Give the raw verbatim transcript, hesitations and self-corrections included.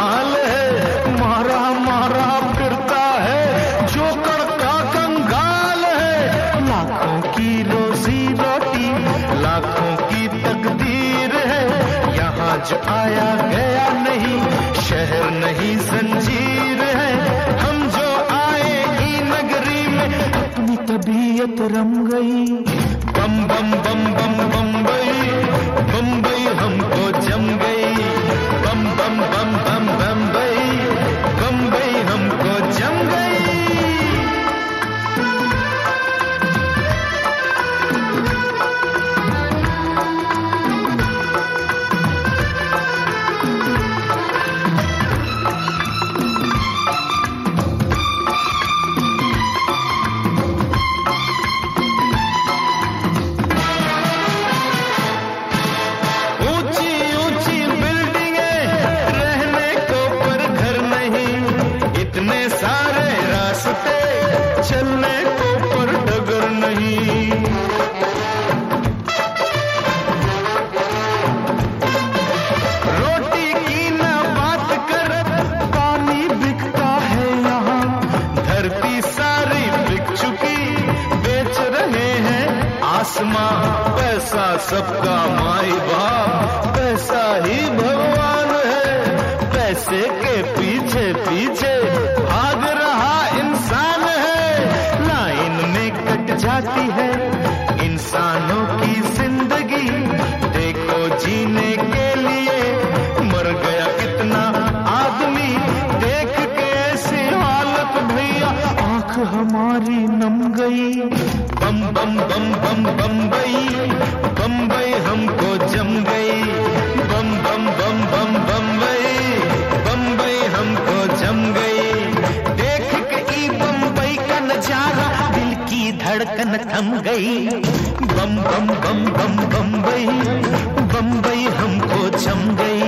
माल है, मारा मारा फिरता है जो करता कंगाल है। लाखों की रोजी रोटी, लाखों की तकदीर है, यहाँ जो आया गया नहीं, शहर नहीं जंजीर है। हम जो आए ई नगरी में अपनी तबीयत रम गई। बम बम बम बम बम्बई, बम्बई हमको जम गई। बम बम बम बम बम्बई, बम्बई हमको जम गई। चलने को पर डगर नहीं, रोटी की ना बात कर, पानी बिकता है यहाँ। धरती सारी बिक चुकी, बेच रहे हैं आसमां। पैसा सबका माई बाप, पैसा ही भगवान है। पैसे के पीछे पीछे भाग रहा इंसान है। लाइन में कट जाती है इंसानों की जिंदगी, देखो जीने के लिए मर गया कितना आदमी। देख के ऐसी हालत भैया आंख हमारी नम गई। बम बम बम बम बम्बई, बम्बई हमको जम गई। बम बम बम बम बम्बई, बम्बई हमको जम गई। देख के ई बम्बई का नजारा दिल की धड़कन थम गई। बम बम बम बम बम्बई, बम्बई हमको जम गई।